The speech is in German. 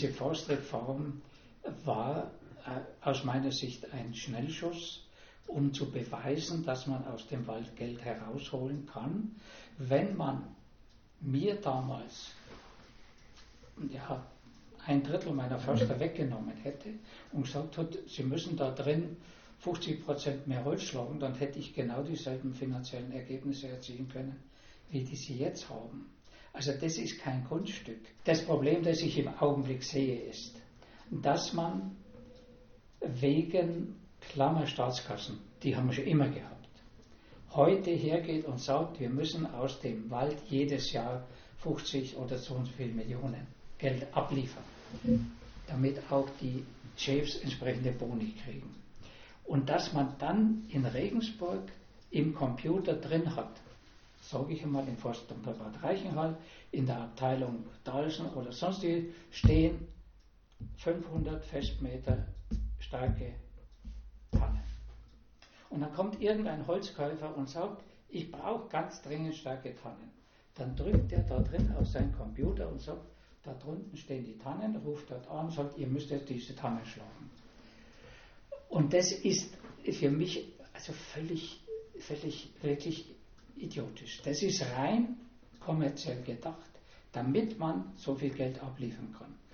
Diese Forstreform war aus meiner Sicht ein Schnellschuss, um zu beweisen, dass man aus dem Wald Geld herausholen kann, wenn man mir damals ein Drittel meiner Förster weggenommen hätte und gesagt hat, sie müssen da drin 50% mehr Holz schlagen, dann hätte ich genau dieselben finanziellen Ergebnisse erzielen können, wie die sie jetzt haben. Also das ist kein Kunststück. Das Problem, das ich im Augenblick sehe, ist, dass man wegen Klammerstaatskassen, die haben wir schon immer gehabt, heute hergeht und sagt, wir müssen aus dem Wald jedes Jahr 50 oder so und so viel Millionen Geld abliefern, damit auch die Chefs entsprechende Boni kriegen. Und dass man dann in Regensburg im Computer drin hat, sage ich einmal, im Forstamt Bad Reichenhall, in der Abteilung Dalsen oder sonstige, stehen 500 Festmeter starke Tannen. Und dann kommt irgendein Holzkäufer und sagt, ich brauche ganz dringend starke Tannen. Dann drückt er da drin auf seinen Computer und sagt, da drunten stehen die Tannen, ruft dort an und sagt, ihr müsst jetzt diese Tannen schlagen. Und das ist für mich also völlig wirklich idiotisch. Das ist rein kommerziell gedacht, damit man so viel Geld abliefern kann.